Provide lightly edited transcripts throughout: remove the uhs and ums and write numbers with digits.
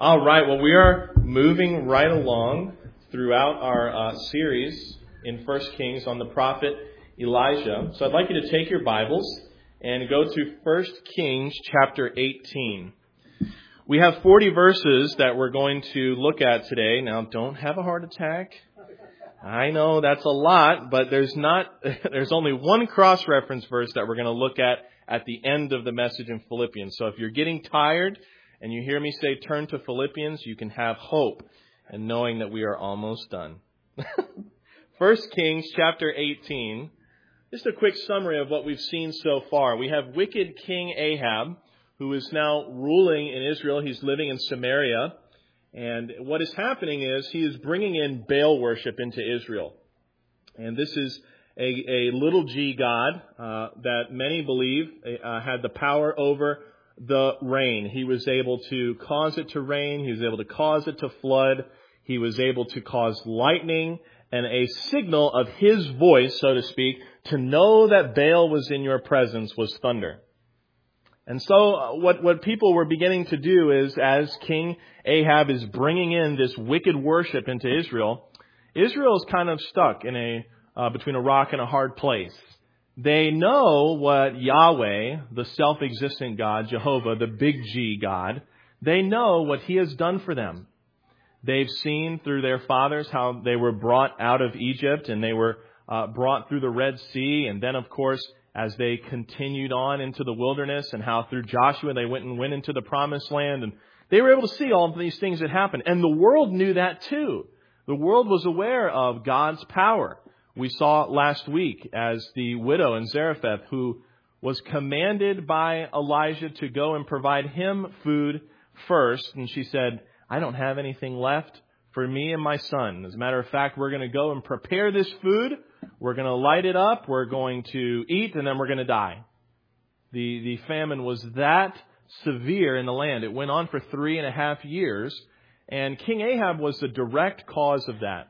All right, well, we are moving right along throughout our series in 1 Kings on the prophet Elijah. So I'd like you to take your Bibles and go to 1 Kings chapter 18. We have 40 verses that we're going to look at today. Now, don't have a heart attack. I know that's a lot, but there's only one cross-reference verse that we're going to look at the end of the message in Philippians. So if you're getting tired and you hear me say turn to Philippians, you can have hope in knowing that we are almost done. 1 Kings chapter 18. Just a quick summary of what we've seen so far. We have wicked King Ahab, who is now ruling in Israel. He's living in Samaria. And what is happening is he is bringing in Baal worship into Israel. And this is a little g god that many believe had the power over the rain. He was able to cause it to rain. He was able to cause it to flood. He was able to cause lightning and a signal of his voice, so to speak, to know that Baal was in your presence was thunder. And so what people were beginning to do is, as King Ahab is bringing in this wicked worship into Israel, Israel is kind of stuck in between a rock and a hard place. They know what Yahweh, the self-existent God, Jehovah, the big G God, they know what He has done for them. They've seen through their fathers how they were brought out of Egypt and they were brought through the Red Sea. And then, of course, as they continued on into the wilderness and how through Joshua they went into the promised land. And they were able to see all of these things that happened. And the world knew that too. The world was aware of God's power. We saw last week as the widow in Zarephath, who was commanded by Elijah to go and provide him food first. And she said, I don't have anything left for me and my son. As a matter of fact, we're going to go and prepare this food. We're going to light it up. We're going to eat, and then we're going to die. The famine was that severe in the land. It went on for 3.5 years. And King Ahab was the direct cause of that.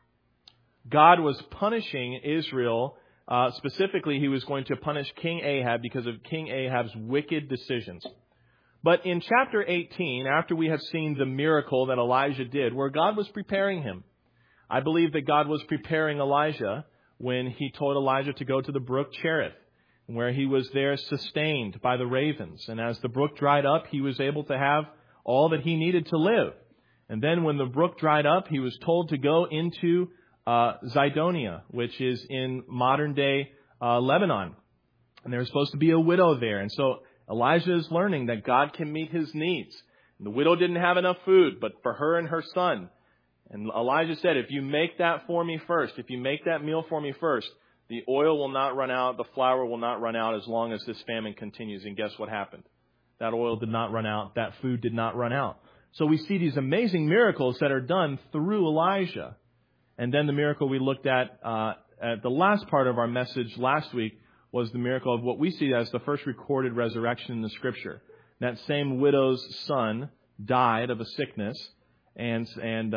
God was punishing Israel. Specifically, He was going to punish King Ahab because of King Ahab's wicked decisions. But in chapter 18, after we have seen the miracle that Elijah did, where God was preparing him, I believe that God was preparing Elijah when He told Elijah to go to the brook Cherith, where he was there sustained by the ravens. And as the brook dried up, he was able to have all that he needed to live. And then when the brook dried up, he was told to go into Zidonia, which is in modern-day Lebanon. And there was supposed to be a widow there. And so Elijah is learning that God can meet his needs. And the widow didn't have enough food, but for her and her son. And Elijah said, if you make that for me first, if you make that meal for me first, the oil will not run out, the flour will not run out as long as this famine continues. And guess what happened? That oil did not run out. That food did not run out. So we see these amazing miracles that are done through Elijah. And then the miracle we looked at the last part of our message last week was the miracle of what we see as the first recorded resurrection in the Scripture. That same widow's son died of a sickness, and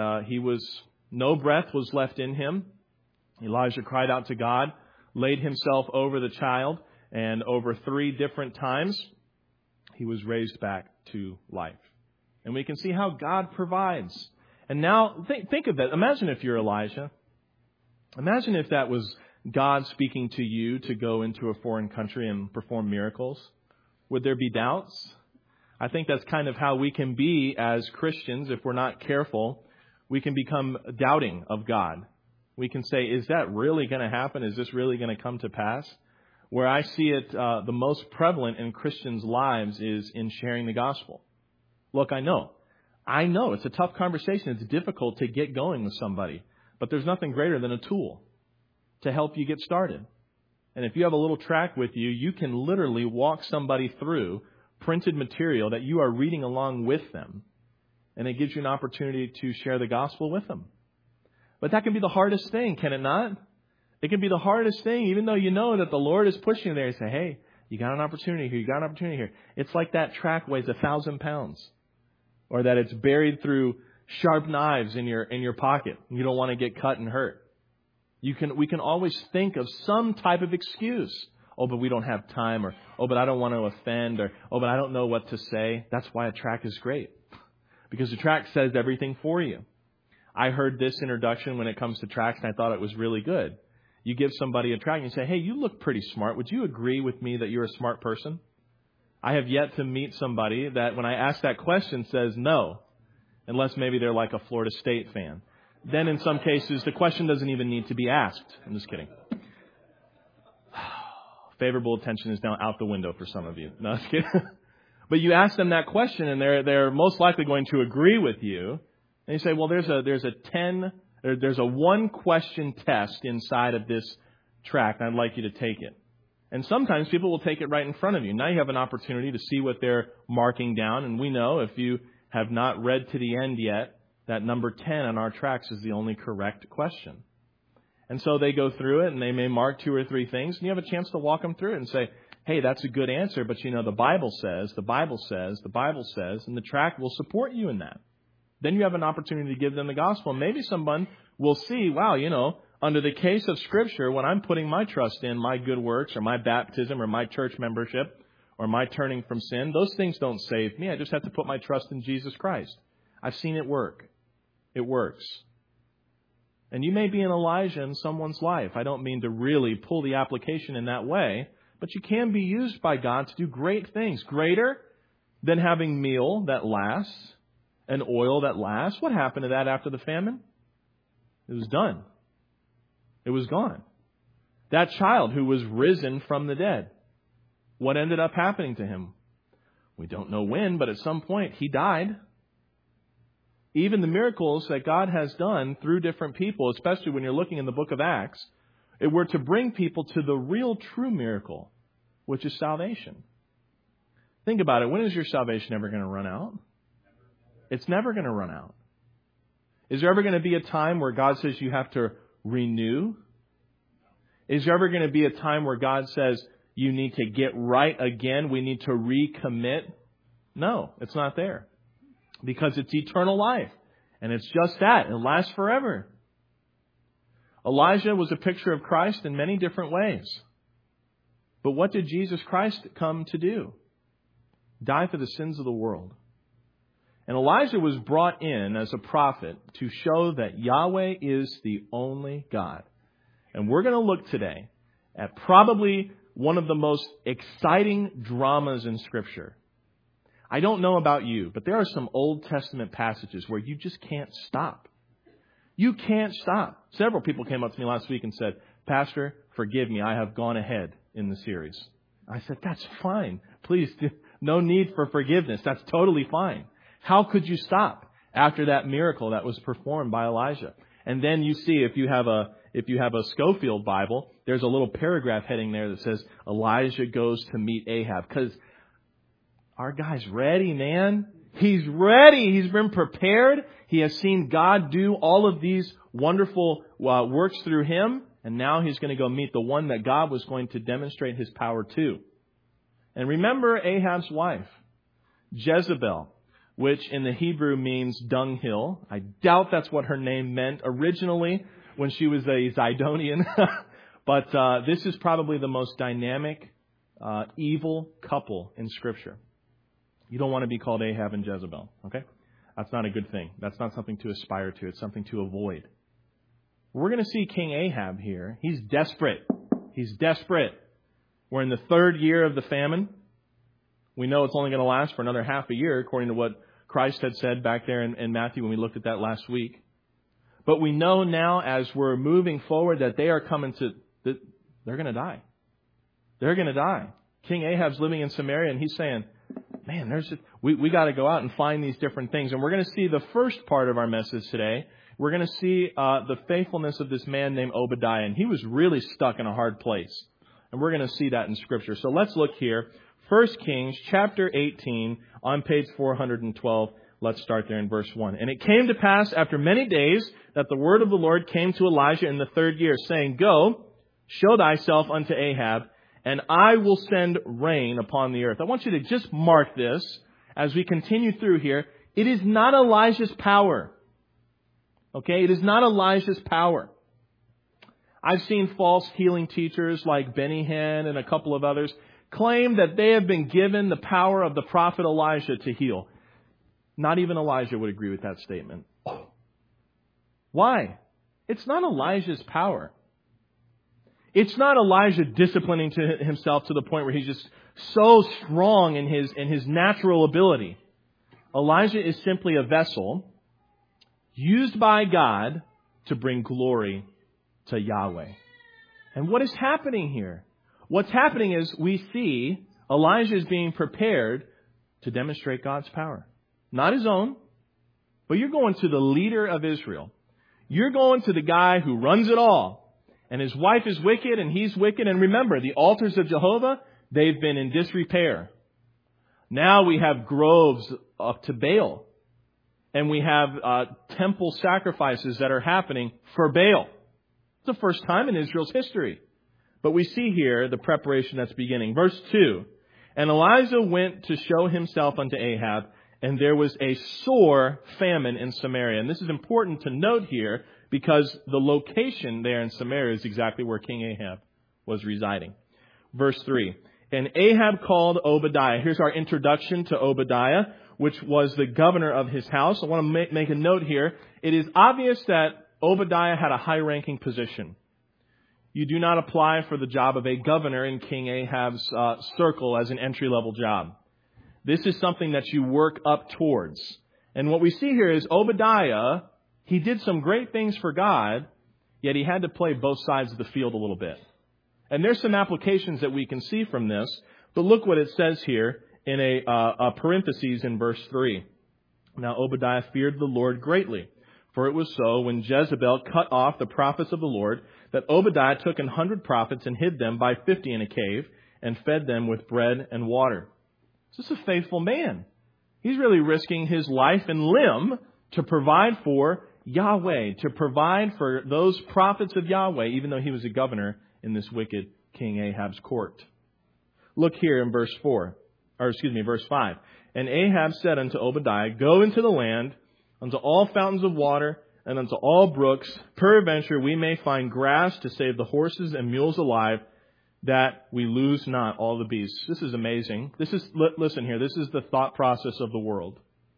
no breath was left in him. Elijah cried out to God, laid himself over the child, and over 3 different times, he was raised back to life. And we can see how God provides. And now, think of that. Imagine if you're Elijah. Imagine if that was God speaking to you to go into a foreign country and perform miracles. Would there be doubts? I think that's kind of how we can be as Christians. If we're not careful, we can become doubting of God. We can say, is that really going to happen? Is this really going to come to pass? Where I see it the most prevalent in Christians' lives is in sharing the gospel. Look, I know it's a tough conversation. It's difficult to get going with somebody. But there's nothing greater than a tool to help you get started. And if you have a little tract with you, you can literally walk somebody through printed material that you are reading along with them. And it gives you an opportunity to share the gospel with them. But that can be the hardest thing, can it not? It can be the hardest thing, even though you know that the Lord is pushing you there and say, hey, you got an opportunity here, you got an opportunity here. It's like that tract weighs 1,000 pounds. Or that it's buried through sharp knives in your pocket. You don't want to get cut and hurt. We can always think of some type of excuse. Oh, but we don't have time. Or, oh, but I don't want to offend. Or, oh, but I don't know what to say. That's why a tract is great. because the tract says everything for you. I heard this introduction when it comes to tracts, and I thought it was really good. You give somebody a tract and you say, hey, you look pretty smart. Would you agree with me that you're a smart person? I have yet to meet somebody that when I ask that question says no, unless maybe they're like a Florida State fan. Then in some cases, the question doesn't even need to be asked. I'm just kidding. Favorable attention is now out the window for some of you. No, I'm just kidding. But you ask them that question and they're most likely going to agree with you. And you say, well, there's a one question test inside of this tract, and I'd like you to take it. And sometimes people will take it right in front of you. Now you have an opportunity to see what they're marking down. And we know if you have not read to the end yet, that number 10 on our tracts is the only correct question. And so they go through it and they may mark 2 or 3 things. And you have a chance to walk them through it and say, hey, that's a good answer. But you know, the Bible says, the Bible says, the Bible says, and the tract will support you in that. Then you have an opportunity to give them the gospel. Maybe someone will see, wow, you know, under the case of Scripture, when I'm putting my trust in my good works or my baptism or my church membership or my turning from sin, those things don't save me. I just have to put my trust in Jesus Christ. I've seen it work. It works. And you may be an Elijah in someone's life. I don't mean to really pull the application in that way, but you can be used by God to do great things. Greater than having meal that lasts and oil that lasts. What happened to that after the famine? It was done. It was gone. That child who was risen from the dead, what ended up happening to him? We don't know when, but at some point he died. Even the miracles that God has done through different people, especially when you're looking in the book of Acts, it were to bring people to the real true miracle, which is salvation. Think about it. When is your salvation ever going to run out? It's never going to run out. Is there ever going to be a time where God says you have to renew? Is there ever going to be a time where God says you need to get right again? We need to recommit? No, it's not there. Because it's eternal life. And it's just that. It lasts forever. Elijah was a picture of Christ in many different ways. But what did Jesus Christ come to do? Die for the sins of the world. And Elijah was brought in as a prophet to show that Yahweh is the only God. And we're going to look today at probably one of the most exciting dramas in Scripture. I don't know about you, but there are some Old Testament passages where you just can't stop. You can't stop. Several people came up to me last week and said, Pastor, forgive me, I have gone ahead in the series. I said, that's fine. Please, no need for forgiveness. That's totally fine. How could you stop after that miracle that was performed by Elijah? And then you see, if you have a Schofield Bible, there's a little paragraph heading there that says, Elijah goes to meet Ahab. Because our guy's ready, man. He's ready. He's been prepared. He has seen God do all of these wonderful works through him. And now he's going to go meet the one that God was going to demonstrate his power to. And remember Ahab's wife, Jezebel, which in the Hebrew means dunghill. I doubt that's what her name meant originally when she was a Zidonian. But this is probably the most dynamic, evil couple in Scripture. You don't want to be called Ahab and Jezebel, okay? That's not a good thing. That's not something to aspire to. It's something to avoid. We're going to see King Ahab here. He's desperate. He's desperate. We're in the 3rd year of the famine. We know it's only going to last for another half a year, according to what Christ had said back there in Matthew when we looked at that last week. But we know now as we're moving forward that they are coming to, they're going to die. They're going to die. King Ahab's living in Samaria and he's saying, man, we got to go out and find these different things. And we're going to see the first part of our message today. We're going to see the faithfulness of this man named Obadiah. And he was really stuck in a hard place. And we're going to see that in Scripture. So let's look here. 1 Kings chapter 18 on page 412. Let's start there in verse 1. And it came to pass after many days that the word of the Lord came to Elijah in the 3rd year, saying, Go, show thyself unto Ahab, and I will send rain upon the earth. I want you to just mark this as we continue through here. It is not Elijah's power. Okay? It is not Elijah's power. I've seen false healing teachers like Benny Hinn and a couple of others claim that they have been given the power of the prophet Elijah to heal. Not even Elijah would agree with that statement. Why? It's not Elijah's power. It's not Elijah disciplining to himself to the point where he's just so strong in his natural ability. Elijah is simply a vessel used by God to bring glory to Yahweh. And what is happening here? What's happening is we see Elijah is being prepared to demonstrate God's power. Not his own, but you're going to the leader of Israel. You're going to the guy who runs it all. And his wife is wicked and he's wicked. And remember, the altars of Jehovah, they've been in disrepair. Now we have groves up to Baal. And we have temple sacrifices that are happening for Baal. It's the first time in Israel's history. But we see here the preparation that's beginning. Verse 2. And Elijah went to show himself unto Ahab, and there was a sore famine in Samaria. And this is important to note here because the location there in Samaria is exactly where King Ahab was residing. Verse 3. And Ahab called Obadiah. Here's our introduction to Obadiah, which was the governor of his house. I want to make a note here. It is obvious that Obadiah had a high-ranking position. You do not apply for the job of a governor in King Ahab's circle as an entry-level job. This is something that you work up towards. And what we see here is Obadiah, he did some great things for God, yet he had to play both sides of the field a little bit. And there's some applications that we can see from this, but look what it says here in a parenthesis in verse 3. Now Obadiah feared the Lord greatly, for it was so when Jezebel cut off the prophets of the Lord that Obadiah took 100 prophets and hid them by 50 in a cave and fed them with bread and water. This is a faithful man. He's really risking his life and limb to provide for Yahweh, to provide for those prophets of Yahweh, even though he was a governor in this wicked King Ahab's court. Look here in verse 5. And Ahab said unto Obadiah, Go into the land, unto all fountains of water, and unto all brooks, peradventure we may find grass to save the horses and mules alive, that we lose not all the beasts. This is amazing. Listen here, this is the thought process of the world.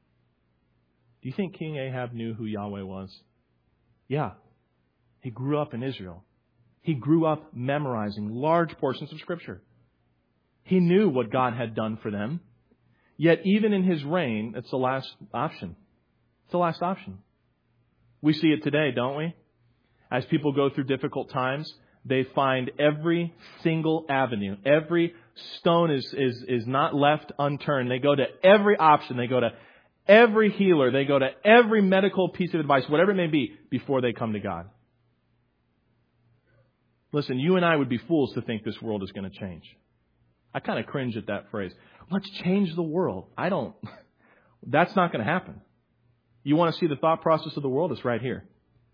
Do you think King Ahab knew who Yahweh was? Yeah. He grew up in Israel. He grew up memorizing large portions of Scripture. He knew what God had done for them. Yet even in his reign, it's the last option. It's the last option. We see it today, don't we? As people go through difficult times, they find every single avenue. Every stone is not left unturned. They go to every option. They go to every healer. They go to every medical piece of advice, whatever it may be, before they come to God. Listen, you and I would be fools to think this world is going to change. I kind of cringe at that phrase. Let's change the world. That's not going to happen. You want to see the thought process of the world? It's right here.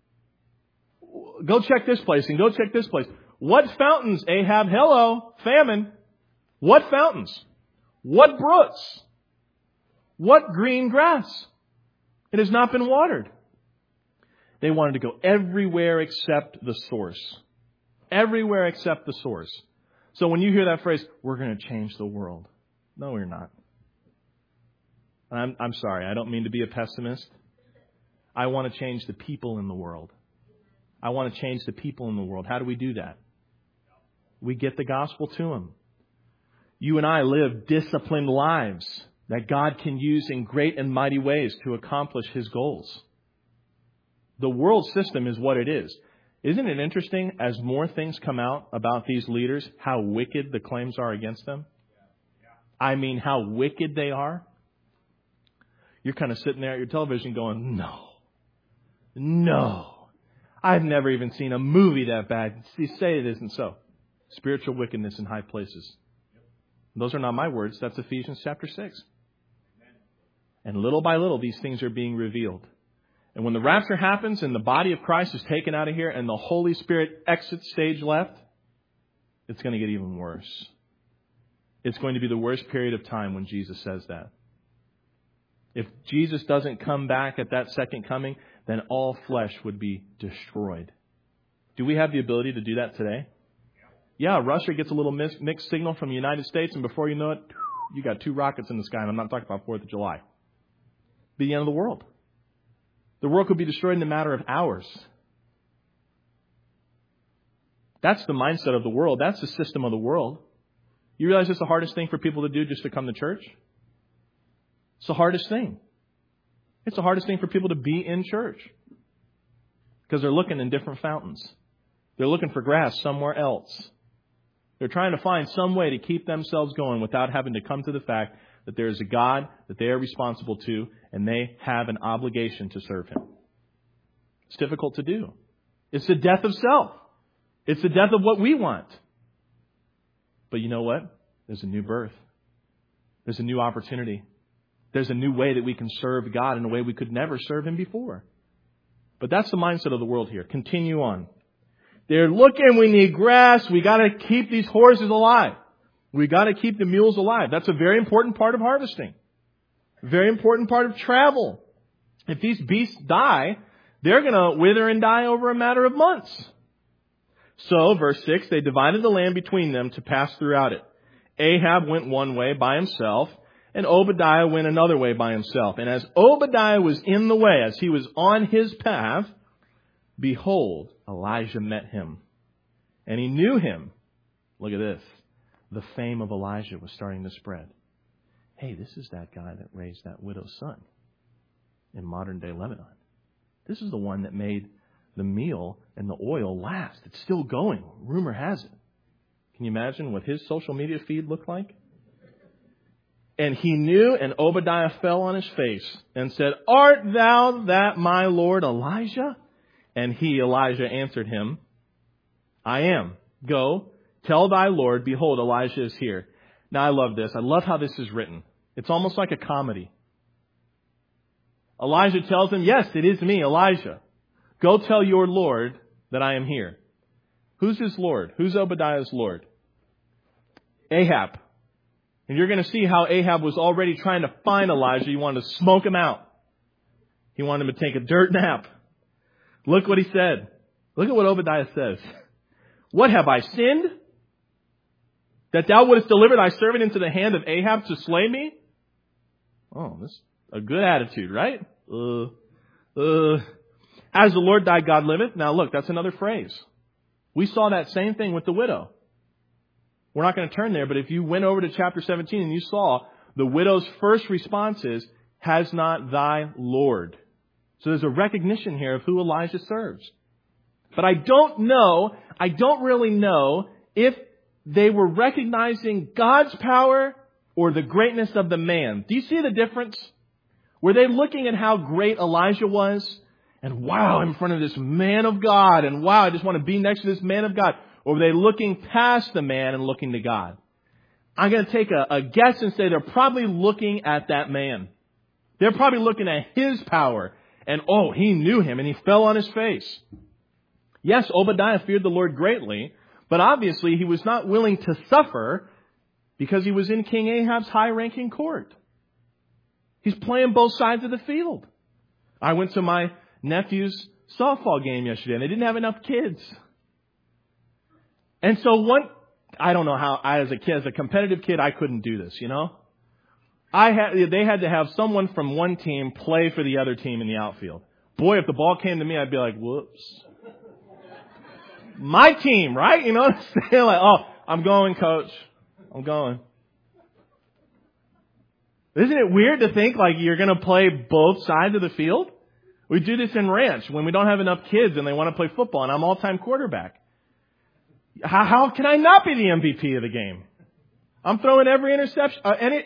Go check this place and go check this place. What fountains, Ahab? Hello, famine. What fountains? What brooks? What green grass? It has not been watered. They wanted to go everywhere except the source. Everywhere except the source. So when you hear that phrase, we're going to change the world. No, we're not. I'm sorry. I don't mean to be a pessimist. I want to change the people in the world. I want to change the people in the world. How do we do that? We get the gospel to them. You and I live disciplined lives that God can use in great and mighty ways to accomplish His goals. The world system is what it is. Isn't it interesting, as more things come out about these leaders, how wicked the claims are against them? I mean, how wicked they are. You're kind of sitting there at your television going, no. I've never even seen a movie that bad. Say it isn't so. Spiritual wickedness in high places. Those are not my words. That's Ephesians chapter 6. And little by little, these things are being revealed. And when the rapture happens and the body of Christ is taken out of here and the Holy Spirit exits stage left, it's going to get even worse. It's going to be the worst period of time when Jesus says that. If Jesus doesn't come back at that second coming, then all flesh would be destroyed. Do we have the ability to do that today? Yeah, Russia gets a little mixed signal from the United States, and before you know it, you got 2 rockets in the sky, and I'm not talking about 4th of July. be the end of the world. The world could be destroyed in a matter of hours. That's the mindset of the world. That's the system of the world. You realize it's the hardest thing for people to do, just to come to church? It's the hardest thing. It's the hardest thing for people to be in church. Because they're looking in different fountains. They're looking for grass somewhere else. They're trying to find some way to keep themselves going without having to come to the fact that there is a God that they are responsible to, and they have an obligation to serve Him. It's difficult to do. It's the death of self. It's the death of what we want. But you know what? There's a new birth. There's a new opportunity. There's a new way that we can serve God in a way we could never serve Him before. But that's the mindset of the world here. Continue on. They're looking, we need grass. We got to keep these horses alive. We got to keep the mules alive. That's a very important part of harvesting. Very important part of travel. If these beasts die, they're going to wither and die over a matter of months. So, verse 6, they divided the land between them to pass throughout it. Ahab went one way by himself, and Obadiah went another way by himself. And as Obadiah was in the way, as he was on his path, behold, Elijah met him. And he knew him. Look at this. The fame of Elijah was starting to spread. Hey, this is that guy that raised that widow's son in modern-day Lebanon. This is the one that made the meal and the oil last. It's still going. Rumor has it. Can you imagine what his social media feed looked like? And he knew, and Obadiah fell on his face and said, Art thou that my Lord Elijah? And he, Elijah, answered him, I am. Go, tell thy Lord, behold, Elijah is here. Now I love this. I love how this is written. It's almost like a comedy. Elijah tells him, yes, it is me, Elijah. Go tell your Lord that I am here. Who's his Lord? Who's Obadiah's Lord? Ahab. And you're going to see how Ahab was already trying to find Elijah. He wanted to smoke him out. He wanted him to take a dirt nap. Look what he said. Look at what Obadiah says. What have I sinned? That thou wouldest deliver thy servant into the hand of Ahab to slay me? Oh, this is a good attitude, right? As the Lord thy God liveth. Now look, that's another phrase. We saw that same thing with the widow. We're not going to turn there, but if you went over to chapter 17 and you saw the widow's first response is, has not thy Lord. So there's a recognition here of who Elijah serves. But I don't really know if they were recognizing God's power or the greatness of the man. Do you see the difference? Were they looking at how great Elijah was? And wow, I'm in front of this man of God. And wow, I just want to be next to this man of God. Or were they looking past the man and looking to God? I'm going to take a guess and say they're probably looking at that man. They're probably looking at his power. And oh, he knew him and he fell on his face. Yes, Obadiah feared the Lord greatly, but obviously he was not willing to suffer because he was in King Ahab's high-ranking court. He's playing both sides of the field. I went to my nephew's softball game yesterday and they didn't have enough kids. And so I don't know how, as a competitive kid, I couldn't do this, you know. They had to have someone from one team play for the other team in the outfield. Boy, if the ball came to me, I'd be like, whoops. My team, right? You know what I'm saying? Like, oh, I'm going, coach. I'm going. Isn't it weird to think like you're going to play both sides of the field? We do this in ranch when we don't have enough kids and they want to play football and I'm all-time quarterback. How can I not be the MVP of the game? I'm throwing every interception.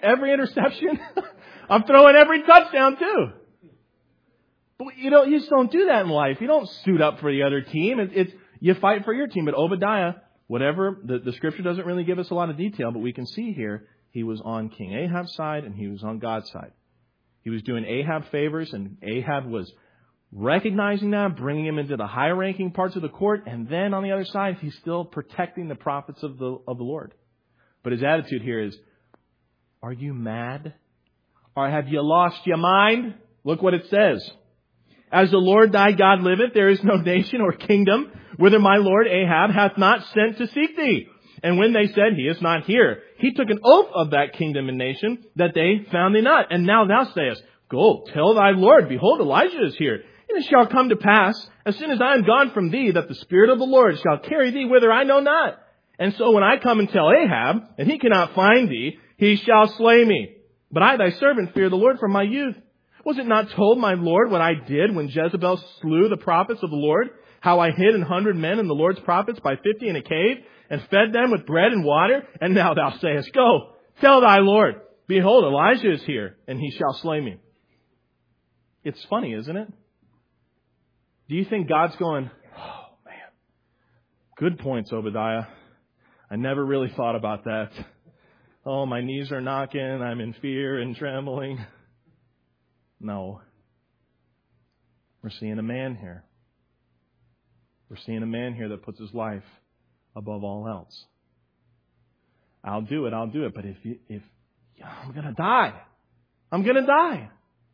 I'm throwing every touchdown too. But you just don't do that in life. You don't suit up for the other team. You fight for your team. But Obadiah, whatever, the scripture doesn't really give us a lot of detail, but we can see here he was on King Ahab's side and he was on God's side. He was doing Ahab favors and Ahab was recognizing that, bringing him into the high-ranking parts of the court, and then on the other side, he's still protecting the prophets of the Lord. But his attitude here is, are you mad? Or have you lost your mind? Look what it says. As the Lord thy God liveth, there is no nation or kingdom whither my Lord Ahab hath not sent to seek thee. And when they said, he is not here, he took an oath of that kingdom and nation that they found thee not. And now thou sayest, Go, tell thy Lord, behold, Elijah is here. And it shall come to pass, as soon as I am gone from thee, that the Spirit of the Lord shall carry thee whither I know not. And so when I come and tell Ahab, and he cannot find thee, he shall slay me. But I, thy servant, fear the Lord from my youth. Was it not told my Lord what I did when Jezebel slew the prophets of the Lord? How I hid 100 men and the Lord's prophets by 50 in a cave, and fed them with bread and water? And now thou sayest, Go, tell thy Lord, behold, Elijah is here, and he shall slay me. It's funny, isn't it? Do you think God's going, oh, man, good points, Obadiah. I never really thought about that. Oh, my knees are knocking. I'm in fear and trembling. No. We're seeing a man here. We're seeing a man here that puts his life above all else. I'll do it. But if I'm going to die. I'm going to die.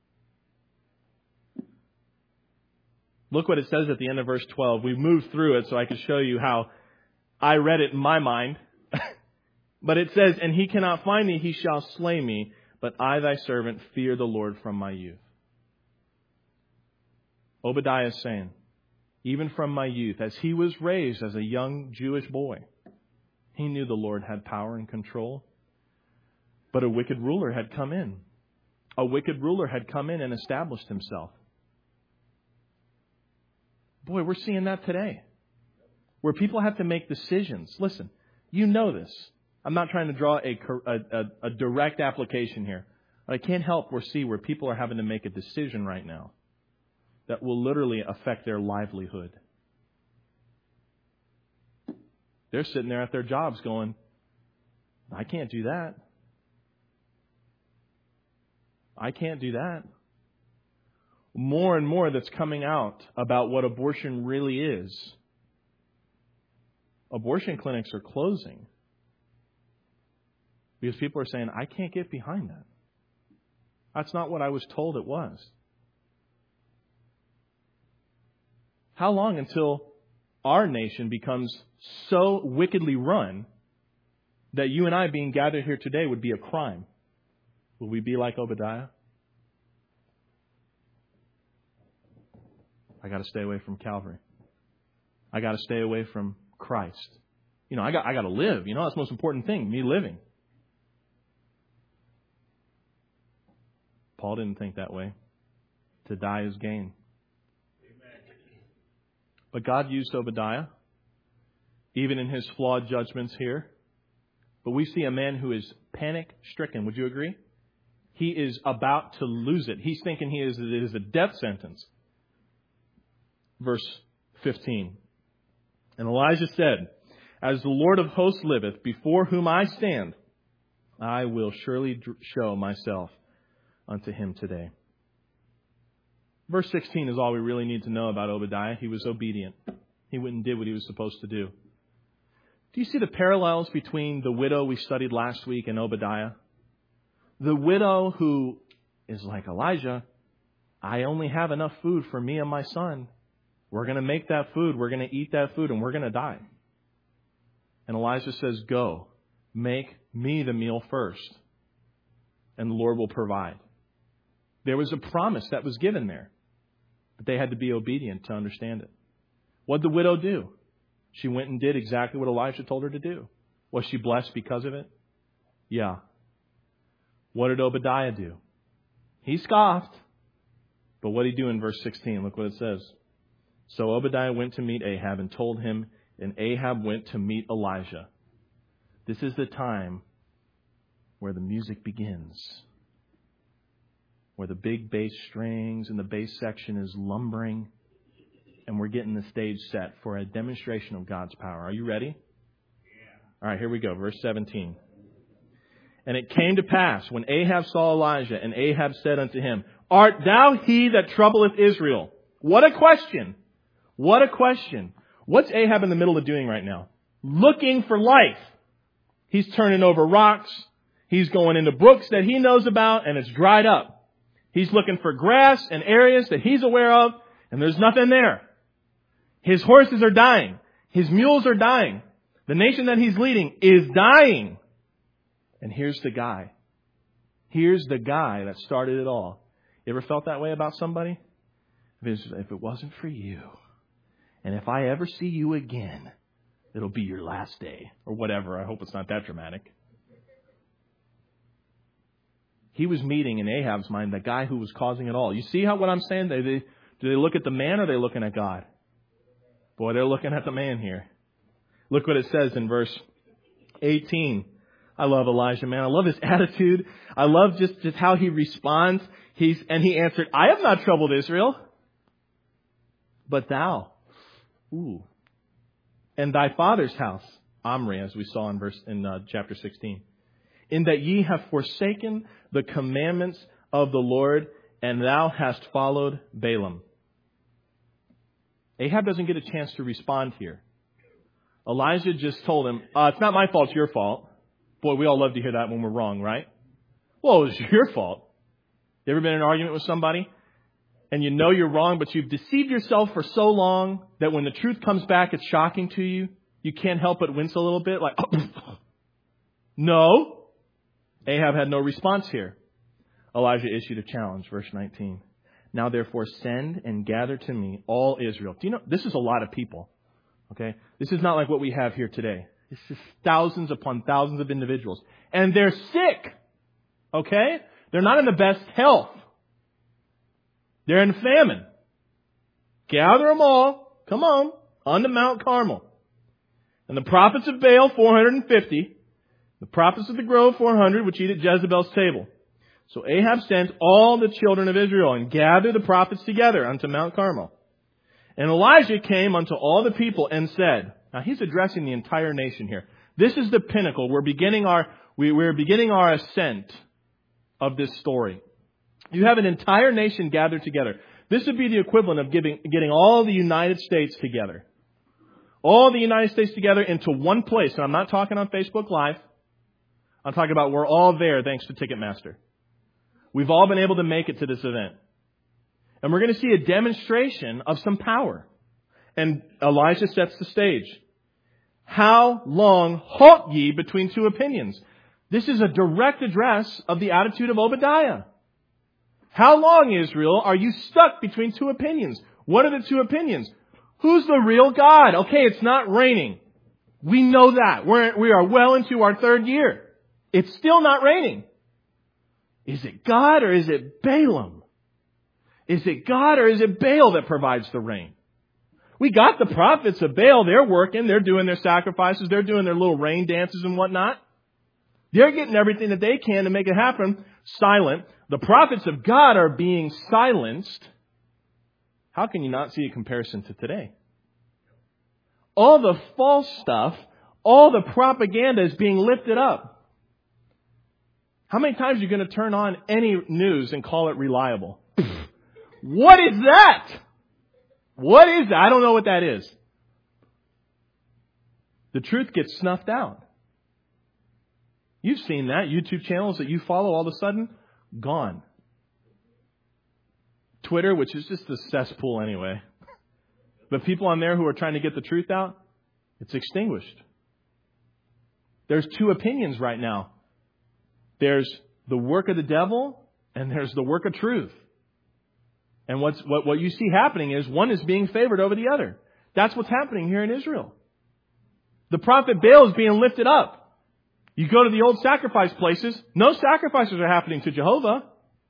Look what it says at the end of verse 12. We've moved through it so I can show you how I read it in my mind. But it says, and he cannot find me, he shall slay me. But I, thy servant, fear the Lord from my youth. Obadiah is saying, even from my youth, as he was raised as a young Jewish boy, he knew the Lord had power and control. But a wicked ruler had come in. A wicked ruler had come in and established himself. Boy, we're seeing that today. Where people have to make decisions. Listen, you know this. I'm not trying to draw a direct application here. But I can't help but see where people are having to make a decision right now that will literally affect their livelihood. They're sitting there at their jobs going, I can't do that. I can't do that. More and more that's coming out about what abortion really is. Abortion clinics are closing because people are saying, I can't get behind that. That's not what I was told it was. How long until our nation becomes so wickedly run that you and I being gathered here today would be a crime? Will we be like Obadiah? I got to stay away from Calvary. I got to stay away from Christ. I got to live. That's the most important thing, me living. Paul didn't think that way. To die is gain. But God used Obadiah, even in his flawed judgments here. But we see a man who is panic-stricken. Would you agree? He is about to lose it. He's thinking it is a death sentence. Verse 15. And Elijah said, As the Lord of hosts liveth, before whom I stand, I will surely show myself unto him today. Verse 16 is all we really need to know about Obadiah. He was obedient. He went and did what he was supposed to do. Do you see the parallels between the widow we studied last week and Obadiah? The widow who is like Elijah, I only have enough food for me and my son. We're going to make that food. We're going to eat that food and we're going to die. And Elijah says, Go, make me the meal first. And the Lord will provide. There was a promise that was given there. But they had to be obedient to understand it. What did the widow do? She went and did exactly what Elijah told her to do. Was she blessed because of it? Yeah. What did Obadiah do? He scoffed. But what did he do in verse 16? Look what it says. So Obadiah went to meet Ahab and told him, and Ahab went to meet Elijah. This is the time where the music begins. Where the big bass strings and the bass section is lumbering. And we're getting the stage set for a demonstration of God's power. Are you ready? Yeah. All right, here we go. Verse 17. And it came to pass when Ahab saw Elijah, and Ahab said unto him, Art thou he that troubleth Israel? What a question. What a question. What's Ahab in the middle of doing right now? Looking for life. He's turning over rocks. He's going into brooks that he knows about, and it's dried up. He's looking for grass and areas that he's aware of, and there's nothing there. His horses are dying. His mules are dying. The nation that he's leading is dying. And here's the guy. Here's the guy that started it all. You ever felt that way about somebody? If it wasn't for you, and if I ever see you again, it'll be your last day, or whatever. I hope it's not that dramatic. He was meeting in Ahab's mind the guy who was causing it all. You see what I'm saying? Do they look at the man or are they looking at God? Boy, they're looking at the man here. Look what it says in verse 18. I love Elijah, man. I love his attitude. I love just how he responds. He answered, I have not troubled Israel, but thou, and thy father's house, Omri, as we saw in chapter 16, in that ye have forsaken the commandments of the Lord, and thou hast followed Balaam. Ahab doesn't get a chance to respond here. Elijah just told him, it's not my fault, it's your fault. Boy, we all love to hear that when we're wrong, right? Well, it was your fault. You ever been in an argument with somebody and you know you're wrong, but you've deceived yourself for so long that when the truth comes back, it's shocking to you? You can't help but wince a little bit, like, no. Ahab had no response here. Elijah issued a challenge, verse 19. Now therefore send and gather to me all Israel. Do you know, this is a lot of people. Okay? This is not like what we have here today. This is thousands upon thousands of individuals. And they're sick. Okay? They're not in the best health. They're in famine. Gather them all. Come on. Onto Mount Carmel. And the prophets of Baal, 450. The prophets of the grove, 400, which eat at Jezebel's table. So Ahab sent all the children of Israel and gathered the prophets together unto Mount Carmel. And Elijah came unto all the people and said, now he's addressing the entire nation here. This is the pinnacle. We're beginning our ascent of this story. You have an entire nation gathered together. This would be the equivalent of getting all the United States together. All the United States together into one place. And I'm not talking on Facebook Live. I'm talking about we're all there thanks to Ticketmaster. We've all been able to make it to this event. And we're going to see a demonstration of some power. And Elijah sets the stage. How long halt ye between two opinions? This is a direct address of the attitude of Obadiah. How long, Israel, are you stuck between two opinions? What are the two opinions? Who's the real God? Okay, it's not raining. We know that. We are well into our third year. It's still not raining. Is it God or is it Balaam? Is it God or is it Baal that provides the rain? We got the prophets of Baal. They're working. They're doing their sacrifices. They're doing their little rain dances and whatnot. They're getting everything that they can to make it happen silent. The prophets of God are being silenced. How can you not see a comparison to today? All the false stuff, all the propaganda is being lifted up. How many times are you going to turn on any news and call it reliable? What is that? What is that? I don't know what that is. The truth gets snuffed out. You've seen that. YouTube channels that you follow, all of a sudden, gone. Twitter, which is just a cesspool anyway. But people on there who are trying to get the truth out, it's extinguished. There's two opinions right now. There's the work of the devil and there's the work of truth. And what you see happening is one is being favored over the other. That's what's happening here in Israel. The prophet Baal is being lifted up. You go to the old sacrifice places, no sacrifices are happening to Jehovah.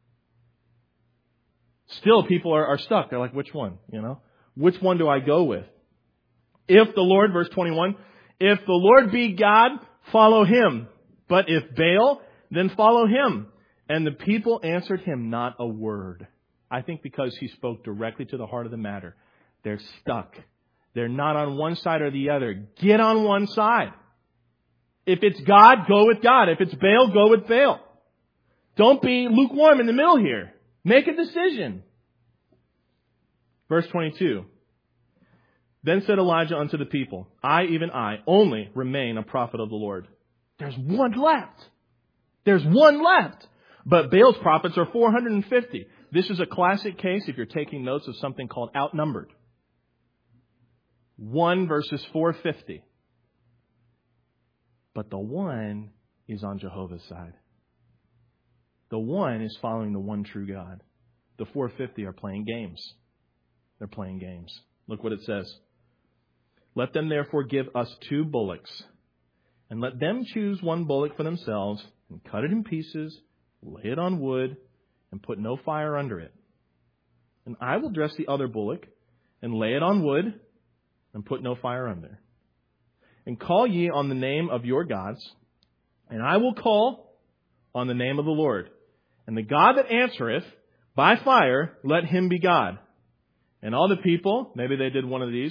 Still, people are stuck. They're like, which one? You know, which one do I go with? If the Lord, verse 21, if the Lord be God, follow him. But if Baal, then follow him. And the people answered him not a word. I think because he spoke directly to the heart of the matter. They're stuck. They're not on one side or the other. Get on one side. If it's God, go with God. If it's Baal, go with Baal. Don't be lukewarm in the middle here. Make a decision. Verse 22. Then said Elijah unto the people, I, even I, only remain a prophet of the Lord. There's one left. There's one left. But Baal's prophets are 450. This is a classic case, if you're taking notes, of something called outnumbered. 1 versus 450. But the one is on Jehovah's side. The one is following the one true God. The 450 are playing games. They're playing games. Look what it says. Let them therefore give us 2 bullocks, and let them choose 1 bullock for themselves, and cut it in pieces, lay it on wood, and put no fire under it. And I will dress the other bullock, and lay it on wood, and put no fire under. And call ye on the name of your gods, and I will call on the name of the Lord. And the God that answereth by fire, let him be God. And all the people, maybe they did one of these.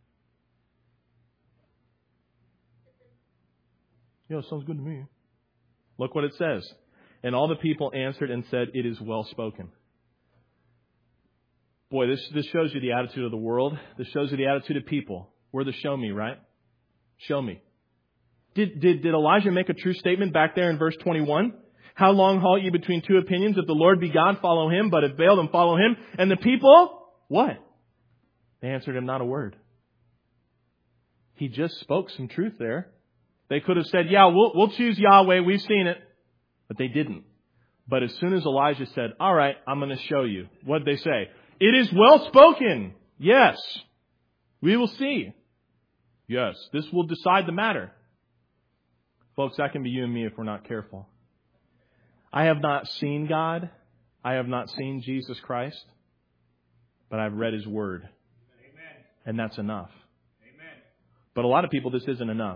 Yeah, sounds good to me. Look what it says. And all the people answered and said, it is well spoken. Boy, this shows you the attitude of the world. This shows you the attitude of people. We're the show me, right? Show me. Did Elijah make a true statement back there in verse 21? How long halt ye between 2 opinions? If the Lord be God, follow him. But if Baal, then follow him. And the people, what? They answered him not a word. He just spoke some truth there. They could have said, yeah, we'll choose Yahweh. We've seen it. But they didn't. But as soon as Elijah said, all right, I'm going to show you. What did they say? It is well spoken. Yes. We will see. Yes. This will decide the matter. Folks, that can be you and me if we're not careful. I have not seen God. I have not seen Jesus Christ. But I've read His Word. Amen. And that's enough. Amen. But a lot of people, this isn't enough.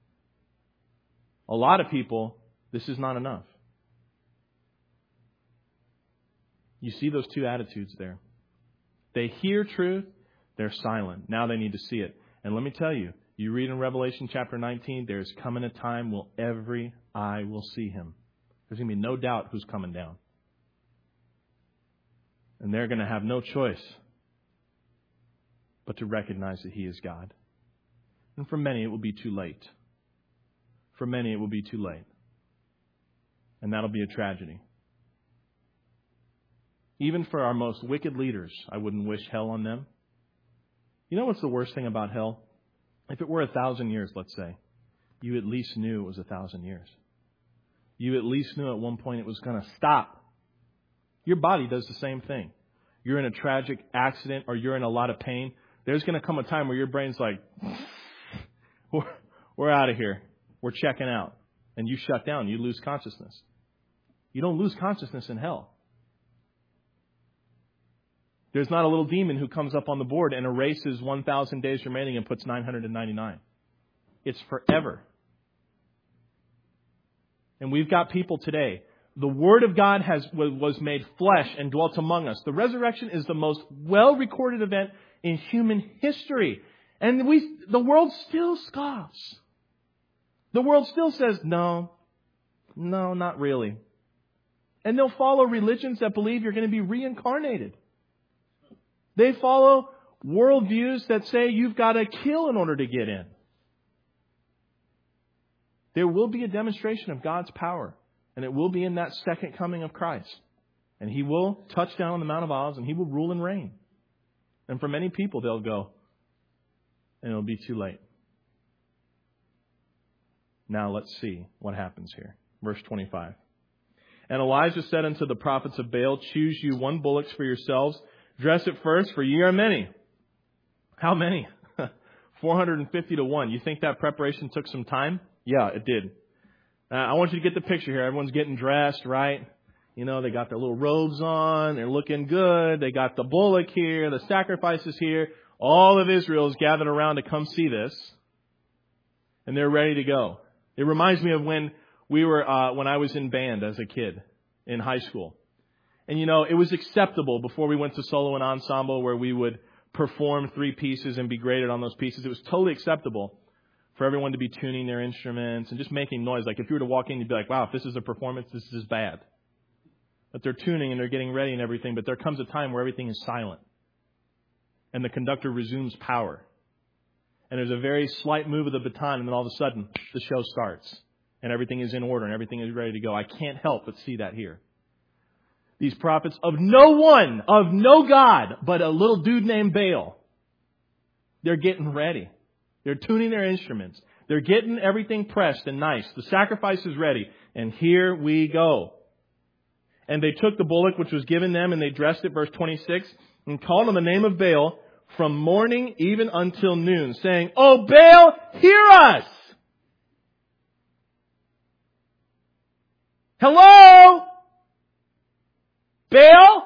A lot of people, this is not enough. You see those 2 attitudes there. They hear truth, they're silent. Now they need to see it. And let me tell you, you read in Revelation chapter 19, there's coming a time when every eye will see Him. There's going to be no doubt who's coming down. And they're going to have no choice but to recognize that He is God. And for many, it will be too late. For many, it will be too late. And that'll be a tragedy. Even for our most wicked leaders, I wouldn't wish hell on them. You know what's the worst thing about hell? If it were 1,000 years, let's say, you at least knew it was 1,000 years. You at least knew at one point it was going to stop. Your body does the same thing. You're in a tragic accident or you're in a lot of pain. There's going to come a time where your brain's like, we're out of here. We're checking out. And you shut down. You lose consciousness. You don't lose consciousness in hell. There's not a little demon who comes up on the board and erases 1,000 days remaining and puts 999. It's forever. And we've got people today. The Word of God was made flesh and dwelt among us. The resurrection is the most well-recorded event in human history. And the world still scoffs. The world still says, no, not really. And they'll follow religions that believe you're going to be reincarnated. They follow worldviews that say you've got to kill in order to get in. There will be a demonstration of God's power, and it will be in that second coming of Christ. And He will touch down on the Mount of Olives, and He will rule and reign. And for many people, they'll go, and it'll be too late. Now let's see what happens here. Verse 25. And Elijah said unto the prophets of Baal, choose you 1 bullock for yourselves. Dress it first, for ye are many. How many? 450 to 1. You think that preparation took some time? Yeah, it did. I want you to get the picture here. Everyone's getting dressed, right? You know, they got their little robes on. They're looking good. They got the bullock here. The sacrifices here. All of Israel is gathered around to come see this. And they're ready to go. It reminds me of when I was in band as a kid in high school. And, you know, it was acceptable before we went to solo and ensemble where we would perform 3 pieces and be graded on those pieces. It was totally acceptable for everyone to be tuning their instruments and just making noise. Like if you were to walk in, you'd be like, wow, if this is a performance, this is bad. But they're tuning and they're getting ready and everything. But there comes a time where everything is silent. And the conductor resumes power. And there's a very slight move of the baton. And then all of a sudden, the show starts. And everything is in order and everything is ready to go. I can't help but see that here. These prophets of no God, but a little dude named Baal. They're getting ready. They're tuning their instruments. They're getting everything pressed and nice. The sacrifice is ready. And here we go. And they took the bullock which was given them, and they dressed it, verse 26, and called on the name of Baal from morning even until noon, saying, O Baal, hear us! Hello? Baal?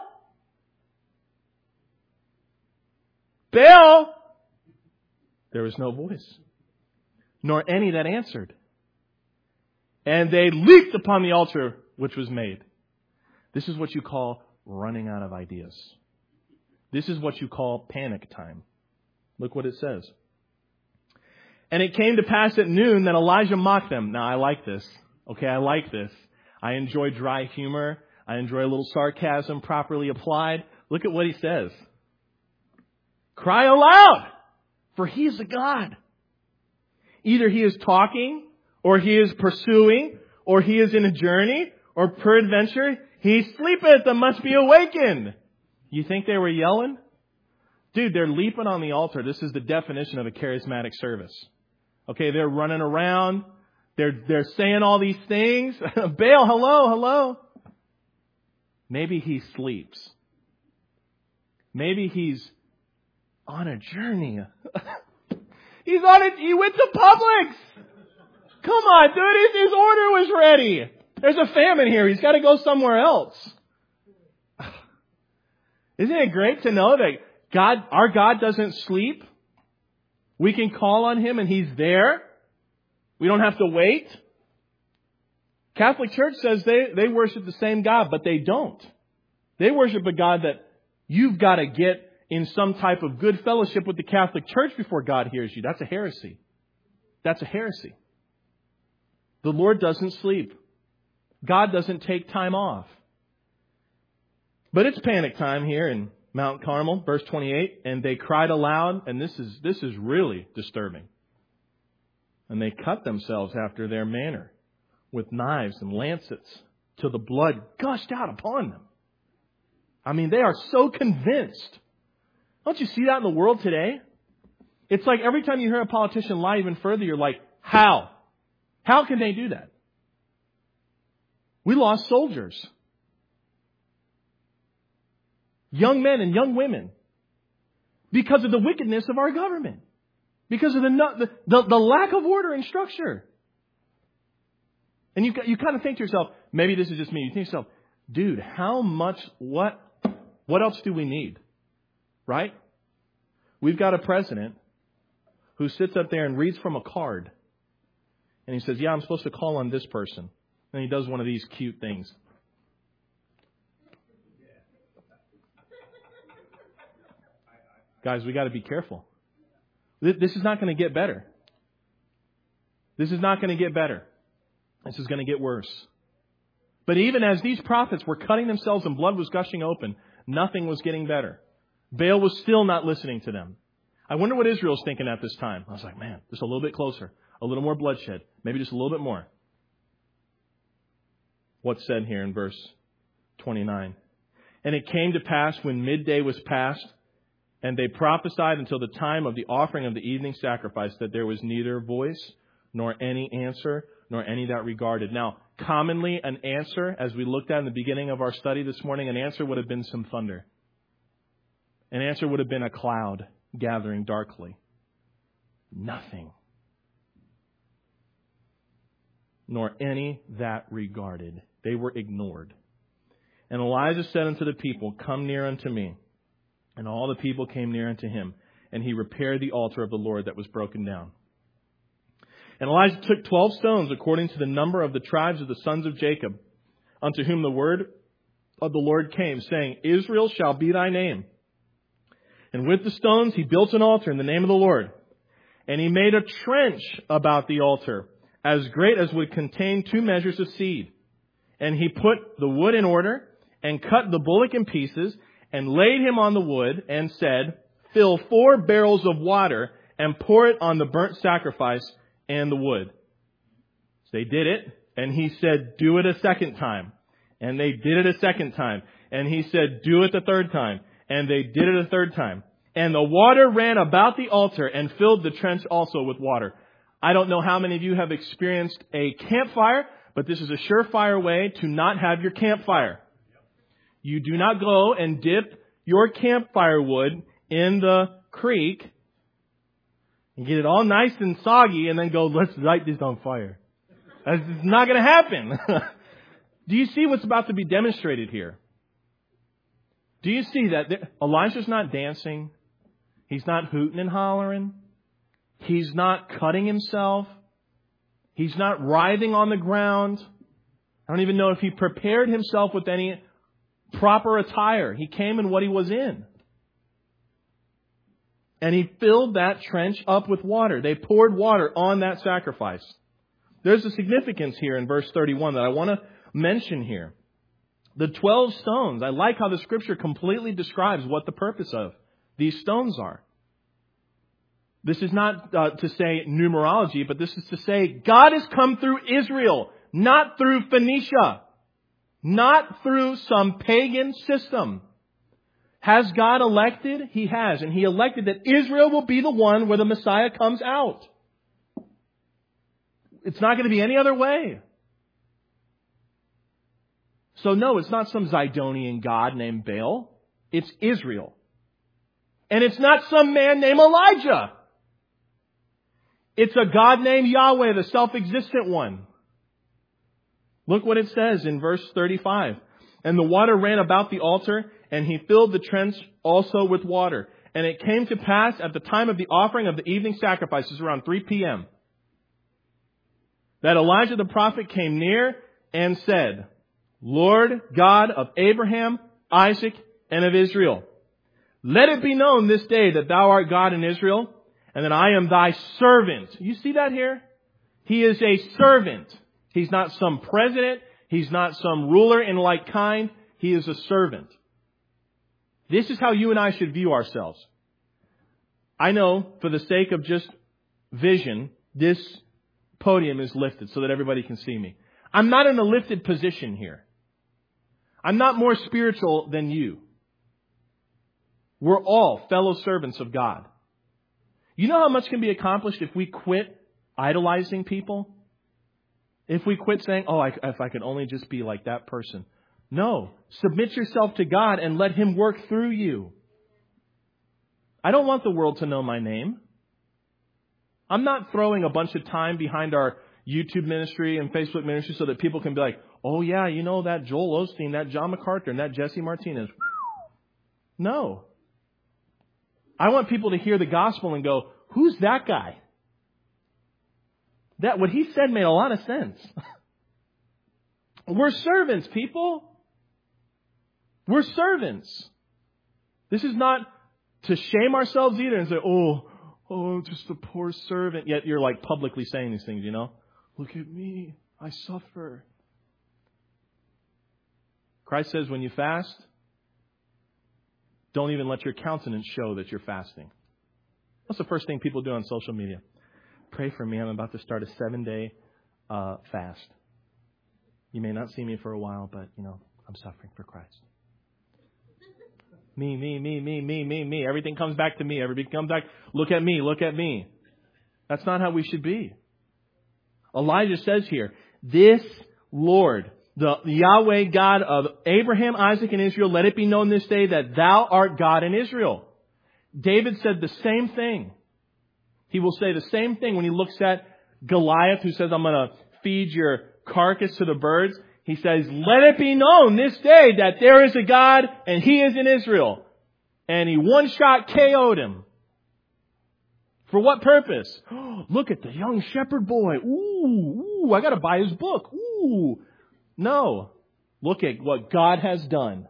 Baal? There was no voice, nor any that answered. And they leaped upon the altar which was made. This is what you call running out of ideas. This is what you call panic time. Look what it says. And it came to pass at noon that Elijah mocked them. Now, I like this. Okay, I like this. I enjoy dry humor. I enjoy a little sarcasm properly applied. Look at what he says. Cry aloud, for he is a God. Either he is talking, or he is pursuing, or he is in a journey, or peradventure he sleepeth and must be awakened. You think they were yelling? Dude, they're leaping on the altar. This is the definition of a charismatic service. Okay, they're running around. They're saying all these things. Baal, hello. Maybe he sleeps. Maybe he's on a journey. He went to Publix. Come on, dude, his order was ready. There's a famine here. He's got to go somewhere else. Isn't it great to know that our God doesn't sleep? We can call on Him and He's there. We don't have to wait. Catholic Church says they worship the same God, but they don't. They worship a God that you've got to get in some type of good fellowship with the Catholic Church before God hears you. That's a heresy. That's a heresy. The Lord doesn't sleep. God doesn't take time off. But it's panic time here in Mount Carmel, verse 28. And they cried aloud, and this is really disturbing. And they cut themselves after their manner with knives and lancets till the blood gushed out upon them. I mean, they are so convinced. Don't you see that in the world today? It's like every time you hear a politician lie even further, you're like, how? How can they do that? We lost soldiers. Young men and young women. Because of the wickedness of our government. Because of the lack of order and structure. And you kind of think to yourself, maybe this is just me. You think to yourself, dude, how much, what else do we need? Right? We've got a president who sits up there and reads from a card. And he says, yeah, I'm supposed to call on this person. And he does one of these cute things. Guys, we got to be careful. This is not going to get better. This is not going to get better. This is going to get worse. But even as these prophets were cutting themselves and blood was gushing open, nothing was getting better. Baal was still not listening to them. I wonder what Israel's thinking at this time. I was like, man, just a little bit closer. A little more bloodshed. Maybe just a little bit more. What's said here in verse 29? And it came to pass when midday was past, and they prophesied until the time of the offering of the evening sacrifice, that there was neither voice, nor any answer, nor any that regarded. Now, commonly an answer, as we looked at in the beginning of our study this morning, an answer would have been some thunder. An answer would have been a cloud gathering darkly. Nothing. Nor any that regarded. They were ignored. And Elijah said unto the people, come near unto me. And all the people came near unto him. And he repaired the altar of the Lord that was broken down. And Elijah took 12 stones according to the number of the tribes of the sons of Jacob, unto whom the word of the Lord came, saying, Israel shall be thy name. And with the stones he built an altar in the name of the Lord. And he made a trench about the altar, as great as would contain 2 measures of seed. And he put the wood in order, and cut the bullock in pieces, and laid him on the wood, and said, fill 4 barrels of water, and pour it on the burnt sacrifice and the wood. So they did it, and he said, do it a second time. And they did it a second time. And he said, do it the third time. And they did it a third time. And the water ran about the altar and filled the trench also with water. I don't know how many of you have experienced a campfire, but this is a surefire way to not have your campfire. You do not go and dip your campfire wood in the creek and get it all nice and soggy and then go, let's light this on fire. That's not going to happen. Do you see what's about to be demonstrated here? Do you see that Elijah's not dancing? He's not hooting and hollering. He's not cutting himself. He's not writhing on the ground. I don't even know if he prepared himself with any proper attire. He came in what he was in. And he filled that trench up with water. They poured water on that sacrifice. There's a significance here in verse 31 that I want to mention here. The 12 stones. I like how the Scripture completely describes what the purpose of these stones are. This is not to say numerology, but this is to say God has come through Israel, not through Phoenicia, not through some pagan system. Has God elected? He has. And He elected that Israel will be the one where the Messiah comes out. It's not going to be any other way. So no, it's not some Zidonian god named Baal. It's Israel. And it's not some man named Elijah. It's a God named Yahweh, the self-existent one. Look what it says in verse 35. And the water ran about the altar, and he filled the trench also with water. And it came to pass at the time of the offering of the evening sacrifices around 3 p.m. that Elijah the prophet came near and said, Lord God of Abraham, Isaac, and of Israel, let it be known this day that thou art God in Israel, and that I am thy servant. You see that here? He is a servant. He's not some president. He's not some ruler in like kind. He is a servant. This is how you and I should view ourselves. I know, for the sake of just vision, this podium is lifted so that everybody can see me. I'm not in a lifted position here. I'm not more spiritual than you. We're all fellow servants of God. You know how much can be accomplished if we quit idolizing people? If we quit saying, if I could only just be like that person. No. Submit yourself to God and let Him work through you. I don't want the world to know my name. I'm not throwing a bunch of time behind our YouTube ministry and Facebook ministry so that people can be like, oh yeah, you know that Joel Osteen, that John MacArthur, and that Jesse Martinez. No. I want people to hear the gospel and go, who's that guy? That what he said made a lot of sense. We're servants, people. We're servants. This is not to shame ourselves either and say, oh, just a poor servant. Yet you're like publicly saying these things, you know. Look at me. I suffer. Christ says when you fast, don't even let your countenance show that you're fasting. What's the first thing people do on social media? Pray for me. I'm about to start a 7-day fast. You may not see me for a while, but, I'm suffering for Christ. Me. Everything comes back to me. Everybody comes back. Look at me. That's not how we should be. Elijah says here, this Lord, the Yahweh God of Abraham, Isaac, and Israel, let it be known this day that thou art God in Israel. David said the same thing. He will say the same thing when he looks at Goliath, who says, I'm going to feed your carcass to the birds. He says, let it be known this day that there is a God and He is in Israel. And he one-shot KO'd him. For what purpose? Look at the young shepherd boy. Ooh, I got to buy his book. Ooh. No. Look at what God has done.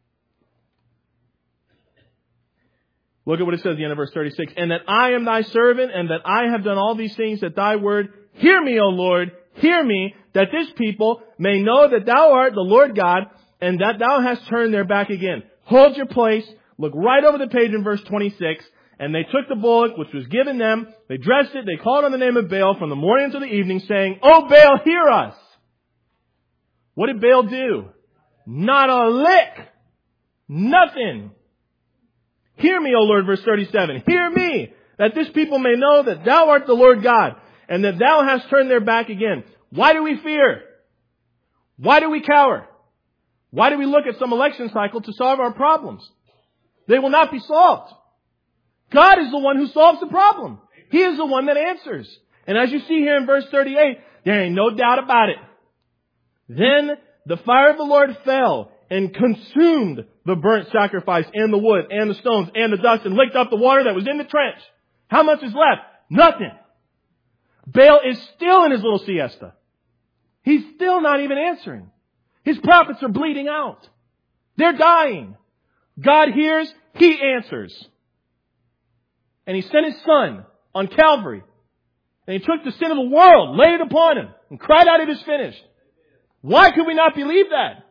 Look at what it says at the end of verse 36. And that I am thy servant, and that I have done all these things at thy word. Hear me, O Lord, hear me, that this people may know that thou art the Lord God, and that thou hast turned their back again. Hold your place. Look right over the page in verse 26. And they took the bullock which was given them. They dressed it. They called on the name of Baal from the morning until the evening, saying, O Baal, hear us. What did Baal do? Not a lick. Nothing. Hear me, O Lord, verse 37. Hear me, that this people may know that thou art the Lord God, and that thou hast turned their back again. Why do we fear? Why do we cower? Why do we look at some election cycle to solve our problems? They will not be solved. God is the one who solves the problem. He is the one that answers. And as you see here in verse 38, there ain't no doubt about it. Then the fire of the Lord fell and consumed the burnt sacrifice and the wood and the stones and the dust and licked up the water that was in the trench. How much is left? Nothing. Baal is still in his little siesta. He's still not even answering. His prophets are bleeding out. They're dying. God hears, He answers. And He sent His Son on Calvary. And He took the sin of the world, laid it upon Him, and cried out, it is finished. Why could we not believe that?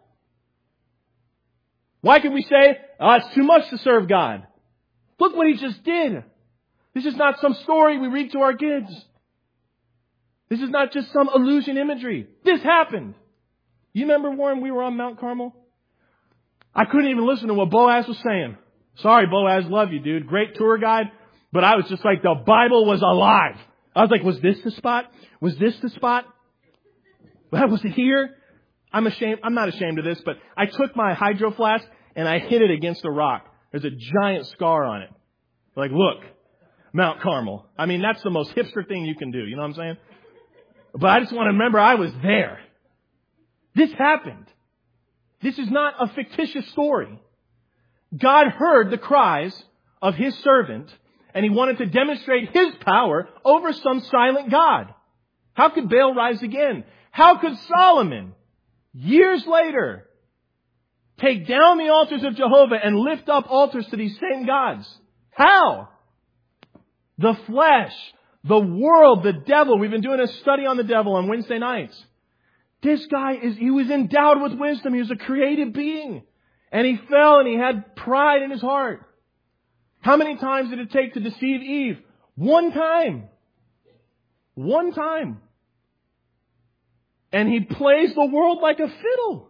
Why could we say, it's too much to serve God? Look what He just did. This is not some story we read to our kids. This is not just some illusion imagery. This happened. You remember, Warren, we were on Mount Carmel? I couldn't even listen to what Boaz was saying. Sorry, Boaz, love you, dude. Great tour guide. But I was just like, the Bible was alive. I was like, was this the spot? Was this the spot? Was it here? I'm not ashamed of this, but I took my hydro flask and I hit it against a rock. There's a giant scar on it. Like, look, Mount Carmel. I mean, that's the most hipster thing you can do. You know what I'm saying? But I just want to remember I was there. This happened. This is not a fictitious story. God heard the cries of His servant, and He wanted to demonstrate His power over some silent God. How could Baal rise again? How could Solomon, years later, take down the altars of Jehovah and lift up altars to these same gods? How? The flesh, the world, the devil. We've been doing a study on the devil on Wednesday nights. This guy he was endowed with wisdom. He was a creative being. And he fell and he had pride in his heart. How many times did it take to deceive Eve? One time. One time. And he plays the world like a fiddle.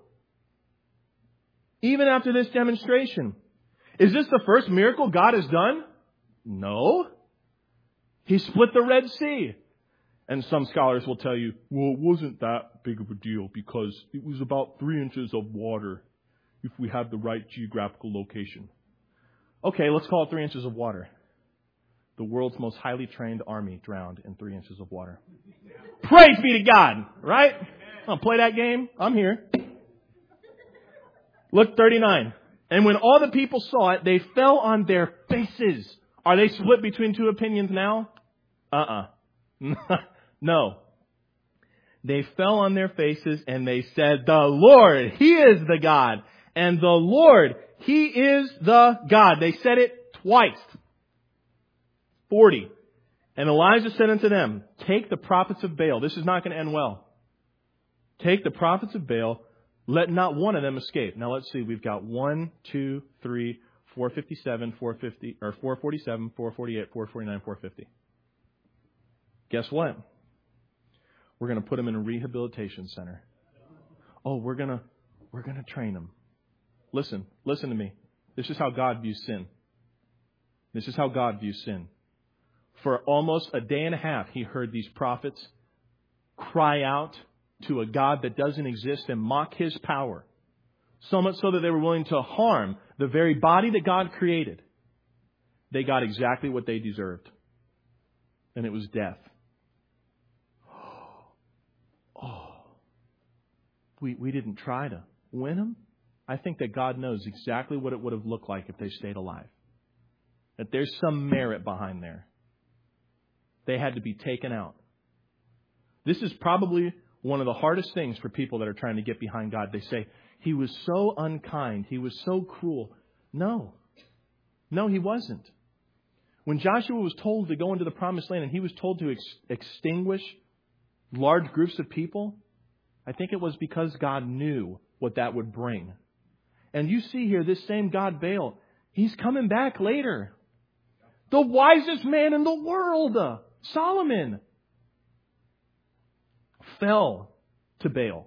Even after this demonstration. Is this the first miracle God has done? No. He split the Red Sea. And some scholars will tell you, well, it wasn't that big of a deal because it was about 3 inches of water if we had the right geographical location. Okay, let's call it 3 inches of water. The world's most highly trained army drowned in 3 inches of water. Praise be to God, right? I'll play that game. I'm here. Look, 39. And when all the people saw it, they fell on their faces. Are they split between two opinions now? No. They fell on their faces and they said, the Lord, He is the God. And the Lord, He is the God. They said it twice. 40. And Elijah said unto them, take the prophets of Baal. This is not going to end well. Take the prophets of Baal. Let not one of them escape. Now let's see. We've got 1, 2, 3, 457, 450, or 447, 448, 449, 450. Guess what? We're going to put them in a rehabilitation center. Oh, we're going to train them. Listen to me. This is how God views sin. This is how God views sin. For almost a day and a half, He heard these prophets cry out to a God that doesn't exist and mock His power. So much so that they were willing to harm the very body that God created. They got exactly what they deserved. And it was death. We didn't try to win them. I think that God knows exactly what it would have looked like if they stayed alive. That there's some merit behind there. They had to be taken out. This is probably one of the hardest things for people that are trying to get behind God. They say, He was so unkind. He was so cruel. No, He wasn't. When Joshua was told to go into the promised land and he was told to extinguish large groups of people, I think it was because God knew what that would bring. And you see here, this same God Baal, he's coming back later. The wisest man in the world, Solomon, fell to Baal.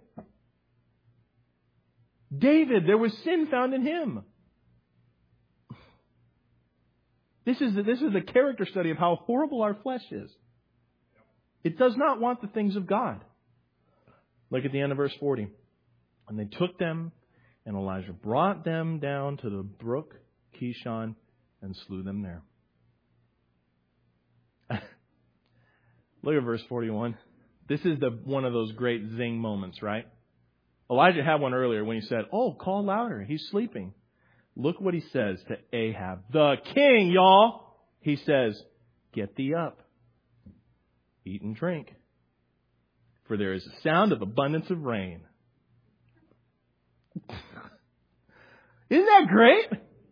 David, there was sin found in him. This is a character study of how horrible our flesh is. It does not want the things of God. Look at the end of verse 40. And they took them And Elijah brought them down to the brook Kishon and slew them there. Look at verse 41. This is one of those great zing moments, right? Elijah had one earlier when he said, "Oh, call louder. He's sleeping." Look what he says to Ahab, the king, y'all. He says, "Get thee up, eat and drink, for there is a sound of abundance of rain." Isn't that great?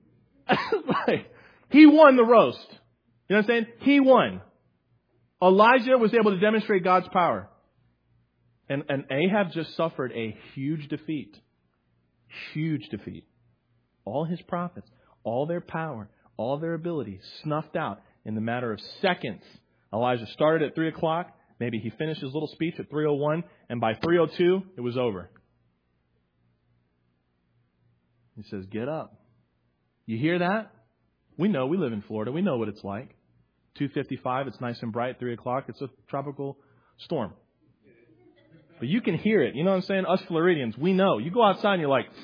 He won the roast. You know what I'm saying? He won. Elijah was able to demonstrate God's power. And Ahab just suffered a huge defeat. Huge defeat. All his prophets, all their power, all their ability snuffed out in the matter of seconds. Elijah started at 3 o'clock. Maybe he finished his little speech at 3:01. And by 3:02, it was over. He says, "Get up." You hear that? We know. We live in Florida. We know what it's like. 2:55, it's nice and bright. 3 o'clock, it's a tropical storm. But you can hear it. You know what I'm saying? Us Floridians, we know. You go outside and you're like,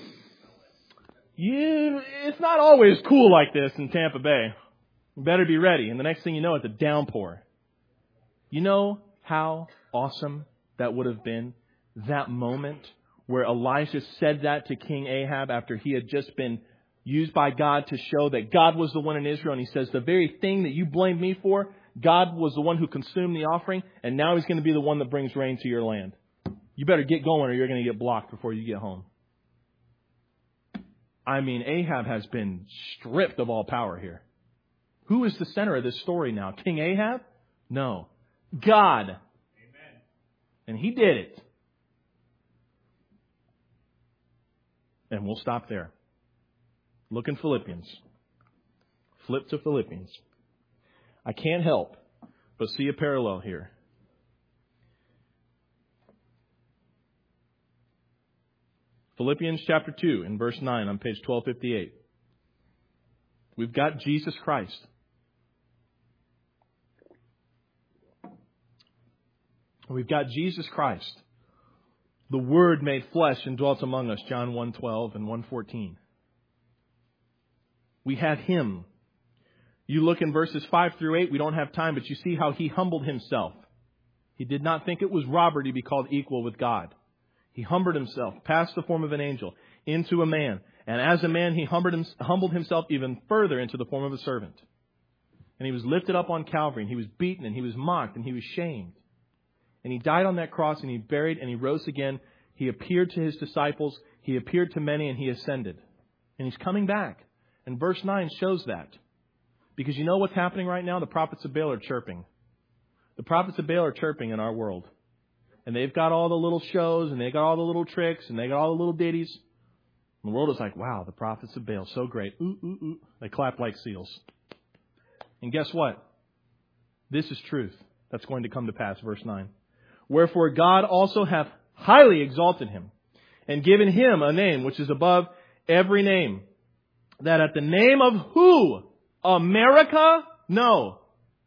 it's not always cool like this in Tampa Bay. You better be ready. And the next thing you know, it's a downpour. You know how awesome that would have been? That moment where Elijah said that to King Ahab after he had just been used by God to show that God was the one in Israel. And he says, the very thing that you blamed me for, God was the one who consumed the offering. And now he's going to be the one that brings rain to your land. You better get going or you're going to get blocked before you get home. I mean, Ahab has been stripped of all power here. Who is the center of this story now? King Ahab? No. God. Amen. And he did it. And we'll stop there. Look in Philippians. Flip to Philippians. I can't help but see a parallel here. Philippians chapter 2 in verse 9 on page 1258. We've got Jesus Christ. We've got Jesus Christ. The Word made flesh and dwelt among us, John 1:12 and 1:14. We had Him. You look in verses 5 through 8, we don't have time, but you see how He humbled Himself. He did not think it was robbery to be called equal with God. He humbled Himself, past the form of an angel, into a man. And as a man, He humbled Himself even further into the form of a servant. And He was lifted up on Calvary, and He was beaten, and He was mocked, and He was shamed. And He died on that cross, and He buried, and He rose again. He appeared to His disciples. He appeared to many, and He ascended. And He's coming back. And verse 9 shows that. Because you know what's happening right now? The prophets of Baal are chirping. The prophets of Baal are chirping in our world. And they've got all the little shows, and they got all the little tricks, and they got all the little ditties. And the world is like, wow, the prophets of Baal, so great. Ooh, ooh, ooh. They clap like seals. And guess what? This is truth. That's going to come to pass, verse 9. Wherefore God also hath highly exalted Him, and given Him a name which is above every name, that at the name of who? America? No.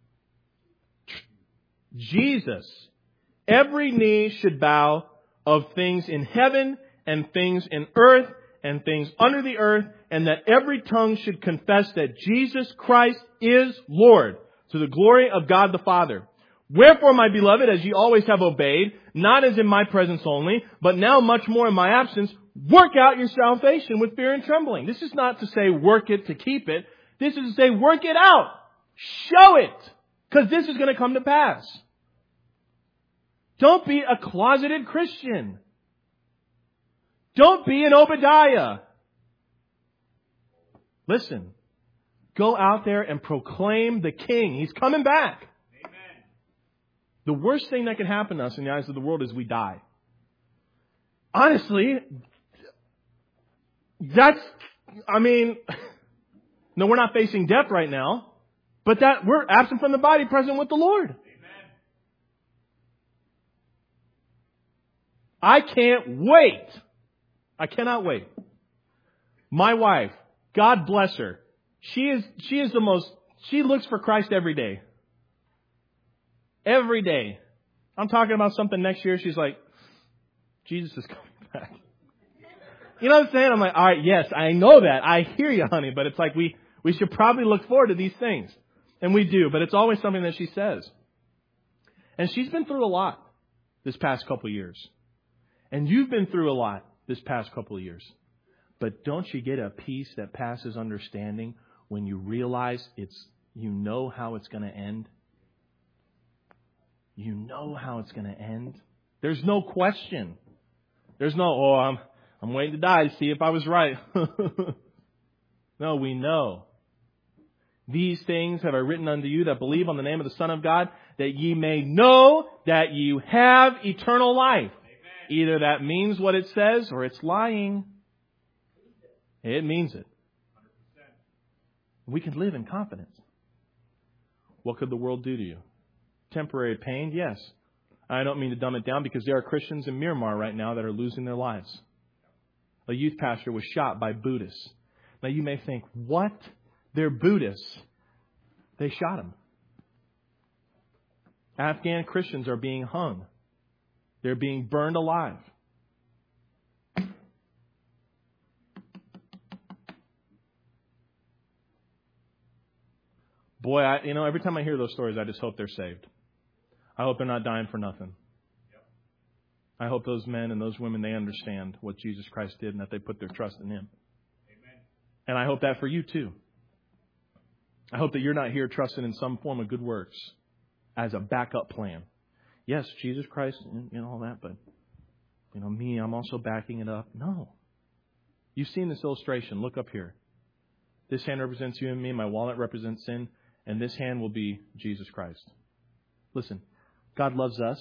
Jesus. Every knee should bow, of things in heaven and things in earth and things under the earth, and that every tongue should confess that Jesus Christ is Lord, to the glory of God the Father. Wherefore, my beloved, as ye always have obeyed, not as in my presence only, but now much more in my absence, work out your salvation with fear and trembling. This is not to say work it to keep it. This is to say work it out. Show it. Because this is going to come to pass. Don't be a closeted Christian. Don't be an Obadiah. Listen. Go out there and proclaim the King. He's coming back. Amen. The worst thing that can happen to us in the eyes of the world is we die. Honestly, no, we're not facing death right now, but that we're absent from the body, present with the Lord. Amen. I can't wait. I cannot wait. My wife, God bless her. She looks for Christ every day. Every day. I'm talking about something next year. She's like, Jesus is coming back. You know what I'm saying? I'm like, all right, yes, I know that. I hear you, honey. But it's like we should probably look forward to these things. And we do. But it's always something that she says. And she's been through a lot this past couple of years. And you've been through a lot this past couple of years. But don't you get a peace that passes understanding when you realize you know how it's going to end? You know how it's going to end. There's no question. There's no, I'm waiting to die to see if I was right. No, we know. These things have I written unto you that believe on the name of the Son of God, that ye may know that you have eternal life. Amen. Either that means what it says or it's lying. It means it. 100%. We can live in confidence. What could the world do to you? Temporary pain? Yes. I don't mean to dumb it down because there are Christians in Myanmar right now that are losing their lives. A youth pastor was shot by Buddhists. Now you may think, what? They're Buddhists. They shot him. Afghan Christians are being hung. They're being burned alive. Boy, every time I hear those stories, I just hope they're saved. I hope they're not dying for nothing. I hope those men and those women, they understand what Jesus Christ did and that they put their trust in Him. Amen. And I hope that for you too. I hope that you're not here trusting in some form of good works as a backup plan. Yes, Jesus Christ and all that, but me, I'm also backing it up. No. You've seen this illustration. Look up here. This hand represents you and me. My wallet represents sin. And this hand will be Jesus Christ. Listen, God loves us.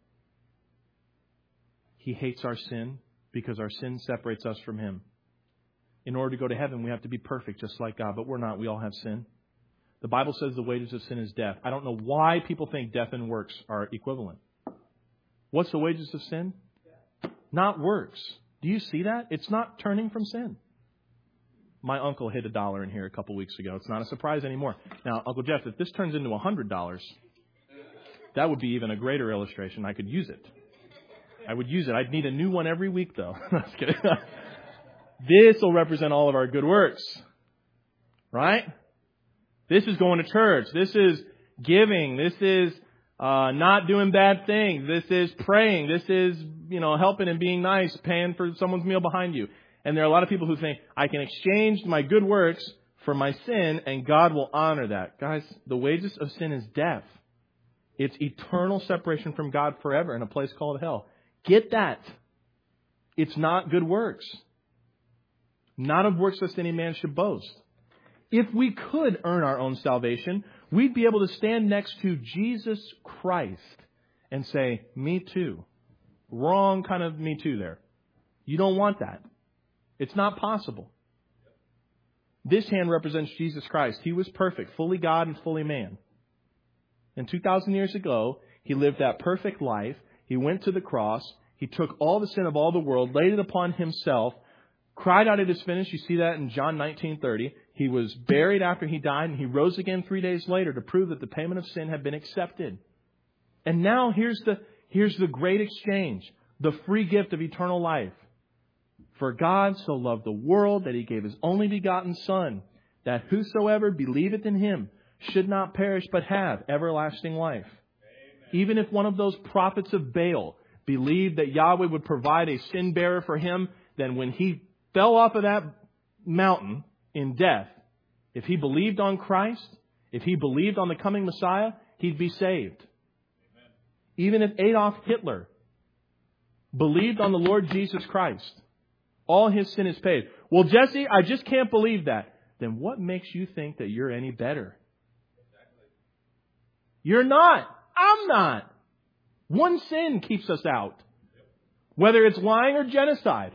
He hates our sin because our sin separates us from Him. In order to go to heaven, we have to be perfect just like God, but we're not. We all have sin. The Bible says the wages of sin is death. I don't know why people think death and works are equivalent. What's the wages of sin? Not works. Do you see that? It's not turning from sin. My uncle hit $1 in here a couple weeks ago. It's not a surprise anymore. Now, Uncle Jeff, if this turns into $100, that would be even a greater illustration. I could use it. I would use it. I'd need a new one every week, though. Just kidding. This will represent all of our good works. Right? This is going to church. This is giving. This is not doing bad things. This is praying. This is, helping and being nice, paying for someone's meal behind you. And there are a lot of people who think, I can exchange my good works for my sin and God will honor that. Guys, the wages of sin is death. It's eternal separation from God forever in a place called hell. Get that. It's not good works. Not of works lest any man should boast. If we could earn our own salvation, we'd be able to stand next to Jesus Christ and say, me too. Wrong kind of me too there. You don't want that. It's not possible. This hand represents Jesus Christ. He was perfect, fully God and fully man. And 2,000 years ago, He lived that perfect life. He went to the cross. He took all the sin of all the world, laid it upon Himself, cried out, it is finished. You see that in John 19:30. He was buried after He died, and He rose again 3 days later to prove that the payment of sin had been accepted. And now here's the great exchange, the free gift of eternal life. For God so loved the world that He gave His only begotten Son, that whosoever believeth in Him should not perish but have everlasting life. Amen. Even if one of those prophets of Baal believed that Yahweh would provide a sin bearer for him, then when he fell off of that mountain in death, if he believed on Christ, if he believed on the coming Messiah, he'd be saved. Amen. Even if Adolf Hitler believed on the Lord Jesus Christ, all his sin is paid. Well, Jesse, I just can't believe that. Then what makes you think that you're any better? Exactly. You're not. I'm not. One sin keeps us out. Whether it's lying or genocide.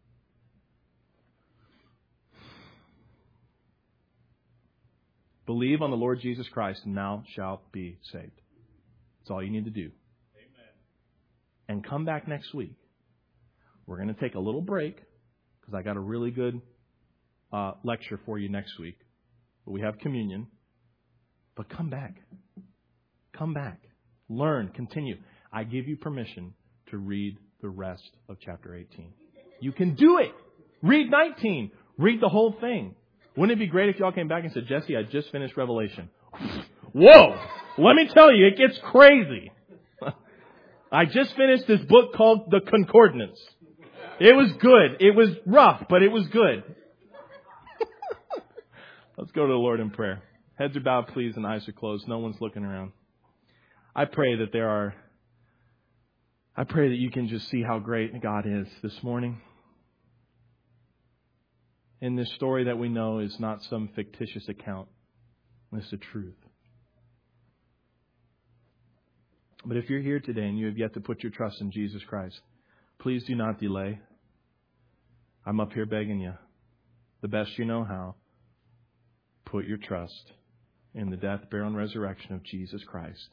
Believe on the Lord Jesus Christ and thou shalt be saved. That's all you need to do. Amen. And come back next week. We're going to take a little break because I got a really good lecture for you next week. But we have communion. But come back. Come back. Learn. Continue. I give you permission to read the rest of chapter 18. You can do it. Read 19. Read the whole thing. Wouldn't it be great if y'all came back and said, Jesse, I just finished Revelation. Whoa! Let me tell you, it gets crazy. I just finished this book called The Concordance. It was good. It was rough, but it was good. Let's go to the Lord in prayer. Heads are bowed, please, and eyes are closed. No one's looking around. I pray that you can just see how great God is this morning. And this story that we know is not some fictitious account. It's the truth. But if you're here today and you have yet to put your trust in Jesus Christ, please do not delay. I'm up here begging you, the best you know how, put your trust in the death, burial, and resurrection of Jesus Christ.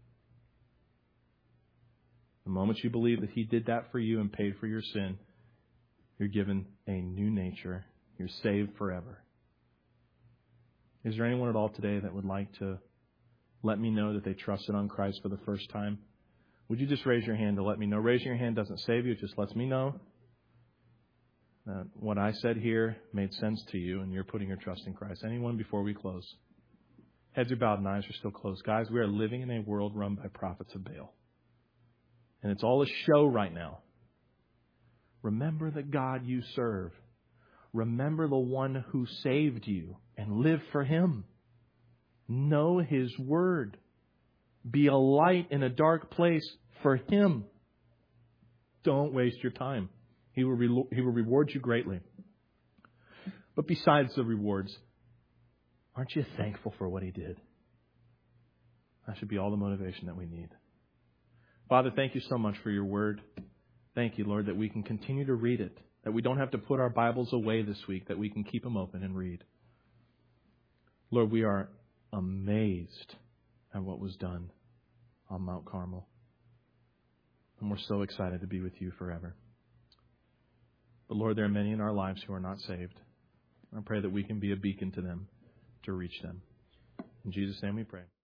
The moment you believe that He did that for you and paid for your sin, you're given a new nature. You're saved forever. Is there anyone at all today that would like to let me know that they trusted on Christ for the first time? Would you just raise your hand to let me know? Raising your hand doesn't save you. It just lets me know that what I said here made sense to you and you're putting your trust in Christ. Anyone before we close? Heads are bowed and eyes are still closed. Guys, we are living in a world run by prophets of Baal. And it's all a show right now. Remember the God you serve. Remember the one who saved you and live for Him. Know His Word. Be a light in a dark place for Him. Don't waste your time. He will reward you greatly. But besides the rewards, aren't you thankful for what He did? That should be all the motivation that we need. Father, thank you so much for your Word. Thank you, Lord, that we can continue to read it. That we don't have to put our Bibles away this week. That we can keep them open and read. Lord, we are amazed at what was done on Mount Carmel. And we're so excited to be with you forever. But Lord, there are many in our lives who are not saved. I pray that we can be a beacon to them to reach them. In Jesus' name we pray.